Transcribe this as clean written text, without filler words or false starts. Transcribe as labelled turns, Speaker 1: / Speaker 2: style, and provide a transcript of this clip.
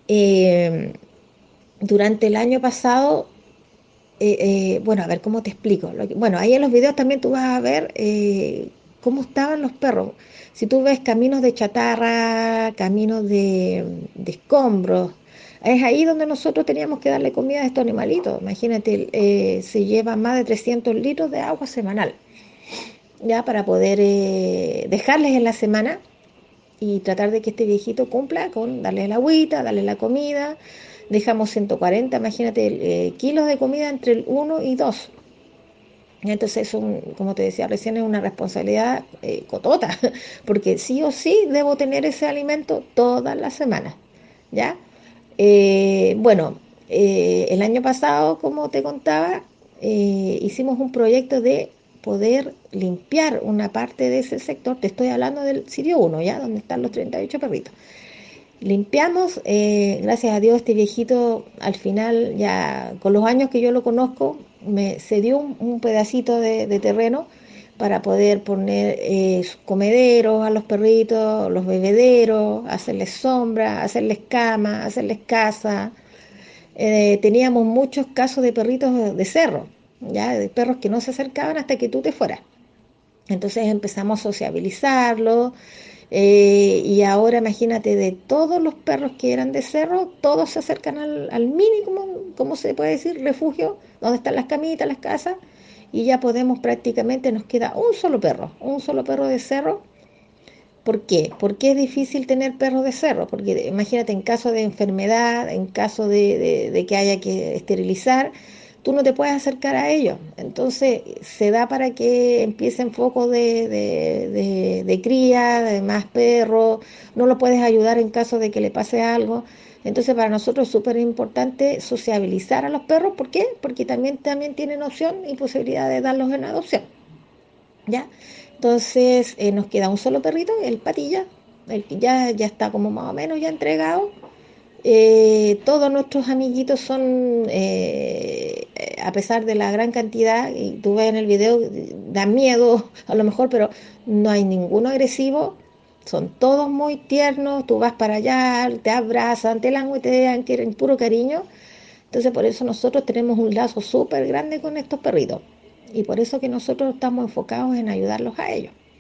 Speaker 1: Eh, durante el año pasado, bueno, a ver cómo te explico. Bueno, ahí en los videos también tú vas a ver cómo estaban los perros. Si tú ves caminos de chatarra, caminos de escombros, es ahí donde nosotros teníamos que darle comida a estos animalitos. Imagínate, se lleva más de 300 litros de agua semanal, ya para poder dejarles en la semana y tratar de que este viejito cumpla con darle la agüita, darle la comida. Dejamos 140, imagínate, kilos de comida entre el 1 y 2. Entonces, como te decía recién, es una responsabilidad cotota, porque sí o sí debo tener ese alimento todas las semanas, ¿ya? Bueno, el año pasado, como te contaba, hicimos un proyecto de poder limpiar una parte de ese sector. Te estoy hablando del Sirio 1, ¿ya? Donde están los 38 perritos. Limpiamos, gracias a Dios, este viejito al final, ya con los años que yo lo conozco, me cedió un pedacito de terreno para poder poner comederos a los perritos, los bebederos, hacerles sombra, hacerles cama, hacerles casa. Teníamos muchos casos de perritos de cerro, ya de perros que no se acercaban hasta que tú te fueras. Entonces empezamos a sociabilizarlo, y ahora imagínate, de todos los perros que eran de cerro, todos se acercan al mínimo, ¿cómo se puede decir? Refugio, donde están las camitas, las casas, y ya podemos prácticamente, nos queda un solo perro de cerro. ¿Por qué? ¿Por qué es difícil tener perros de cerro? Porque imagínate, en caso de enfermedad, en caso de que haya que esterilizar, tú no te puedes acercar a ellos. Entonces, se da para que empiecen focos de cría, de más perros, no lo puedes ayudar en caso de que le pase algo. Entonces, para nosotros es súper importante sociabilizar a los perros. ¿Por qué? Porque también tienen opción y posibilidad de darlos en adopción. ¿Ya? Entonces nos queda un solo perrito, el Patilla, el que ya está como más o menos ya entregado. Todos nuestros amiguitos son, a pesar de la gran cantidad, y tú ves en el video, da miedo a lo mejor, pero no hay ninguno agresivo, son todos muy tiernos, tú vas para allá, te abrazan, te languetean, quieren puro cariño. Entonces por eso nosotros tenemos un lazo súper grande con estos perritos y por eso que nosotros estamos enfocados en ayudarlos a ellos.